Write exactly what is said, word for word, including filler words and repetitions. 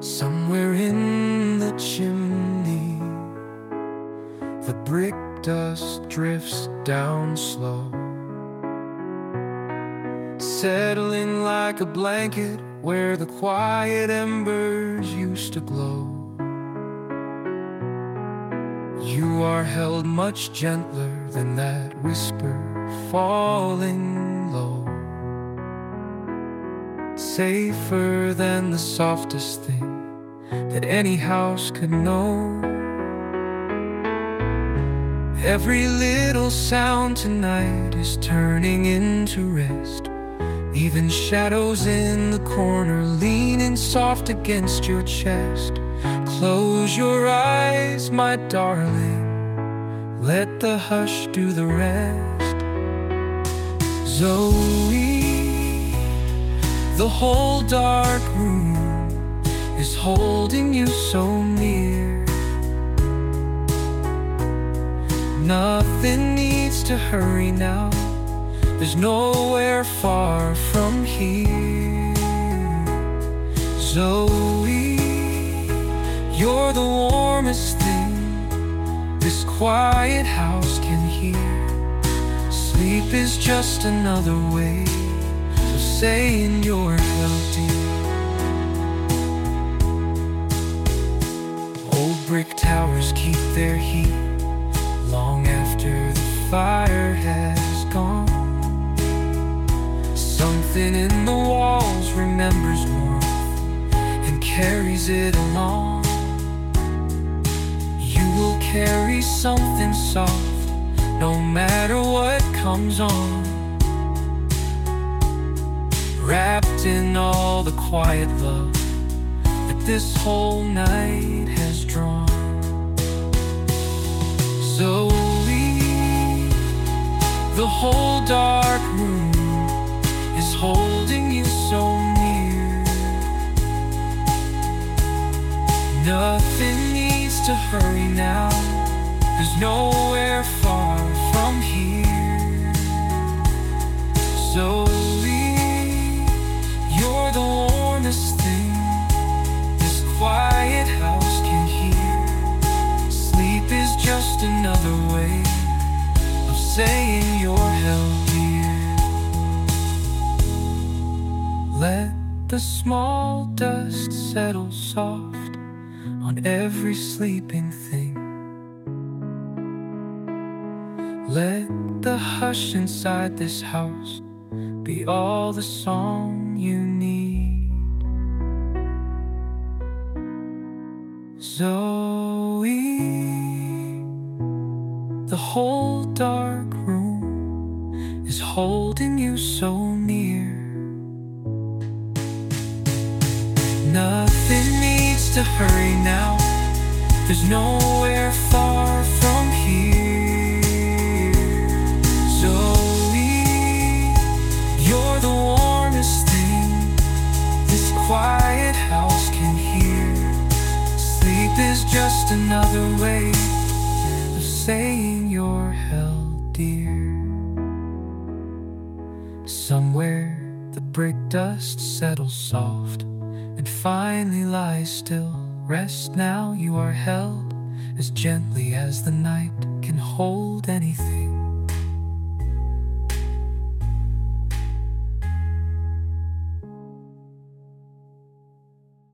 Somewhere in the chimney, the brick dust drifts down slow, settling like a blanket where the quiet embers used to glow. You are held much gentler than that whisper falling low, safer than the softest thing that any house could know. Every little sound tonight is turning into rest, even shadows in the corner leaning soft against your chest. Close your eyes, my darling, let the hush do the rest. Zoe, the whole dark room is holding you so near. Nothing needs to hurry now, there's nowhere far from here. Zoe, you're the warmest thing this quiet house can hear. Sleep is just another way of saying you're healthy. Old brick towers keep their heat long after the fire has gone. Something in the walls remembers warmth and carries it along. You will carry something soft no matter what comes on, wrapped in all the quiet love that this whole night has drawn. Zoe, the whole dark room is holding you so near. Nothing needs to hurry now, there's nowhere far from here. Zoe, you're the warmest thing this quiet house can hear. Sleep is just another way of saying you're healthier. Let the small dust settle soft on every sleeping thing. Let the hush inside this house be all the song you need. Zoe, the whole dark room is holding you so near. Nothing needs to hurry now, there's nowhere far from here. Zoe, you're the warmest thing this quiet house can hear. Sleep is just another way of saying you're held dear. Somewhere the brick dust settles soft and finally lies still. Rest now, you are held as gently as the night can hold anything.